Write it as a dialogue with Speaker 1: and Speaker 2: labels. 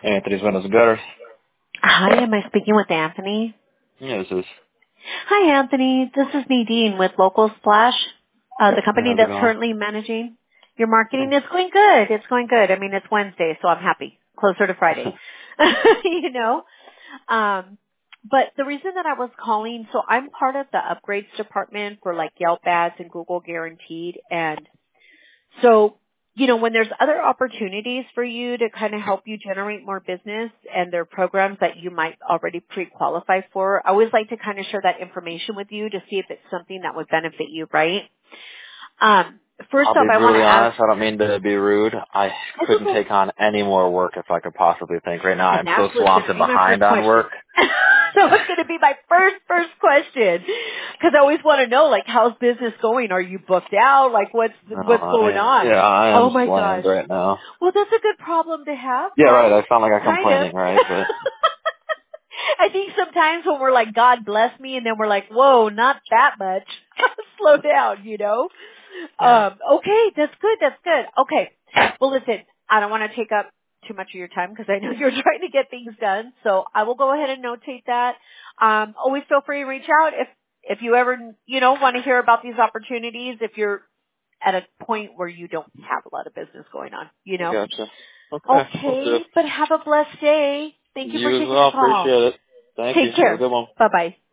Speaker 1: Anthony's Windows and Gutters.
Speaker 2: Hi, am I speaking with Anthony?
Speaker 1: Yeah, this is.
Speaker 2: Hi, Anthony. This is Nadine with Local Splash, the
Speaker 1: Hey,
Speaker 2: company
Speaker 1: how's it
Speaker 2: that's
Speaker 1: going?
Speaker 2: currently managing your marketing. It's going good. It's going good. I mean, it's Wednesday, so I'm happy. Closer to Friday. you know? But the reason that I was calling, so I'm part of the upgrades department for like Yelp ads and Google Guaranteed. And so, when there's other opportunities for you to kind of help you generate more business and there are programs that you might already pre-qualify for, I always like to kind of share that information with you to see if it's something that would benefit you, right? First
Speaker 1: I'll
Speaker 2: off,
Speaker 1: be
Speaker 2: I want to
Speaker 1: brutally
Speaker 2: ask,
Speaker 1: honest. I don't mean to be rude. I
Speaker 2: it's
Speaker 1: couldn't
Speaker 2: okay.
Speaker 1: take on any more work if I could possibly think. Right now,
Speaker 2: And
Speaker 1: I'm so
Speaker 2: that's what's going
Speaker 1: swamped
Speaker 2: to
Speaker 1: and
Speaker 2: be my first
Speaker 1: behind on
Speaker 2: question.
Speaker 1: work.
Speaker 2: That was going to be my first question. Because I always want to know, like, how's business going? Are you booked out? Like, what's going on?
Speaker 1: I
Speaker 2: Oh
Speaker 1: am
Speaker 2: my
Speaker 1: slammed
Speaker 2: gosh.
Speaker 1: right now.
Speaker 2: Well, that's a good problem to have,
Speaker 1: Yeah, right.
Speaker 2: right?
Speaker 1: I sound like I'm
Speaker 2: Kind of.
Speaker 1: complaining, right? But
Speaker 2: I think sometimes when we're like, God bless me, and then we're like, whoa, not that much. Slow down.
Speaker 1: yeah.
Speaker 2: Okay, that's good. Okay. Well, listen, I don't want to take up too much of your time because I know you're trying to get things done. So I will go ahead and notate that. Always feel free to reach out if you ever, want to hear about these opportunities, if you're at a point where you don't have a lot of business going on.
Speaker 1: Gotcha. Okay. Will do.
Speaker 2: Okay, but have a blessed day. Thank you for
Speaker 1: You as
Speaker 2: taking the
Speaker 1: well.
Speaker 2: call.
Speaker 1: Appreciate it. Thank you.
Speaker 2: Take
Speaker 1: Have a
Speaker 2: care.
Speaker 1: good one.
Speaker 2: Bye-bye.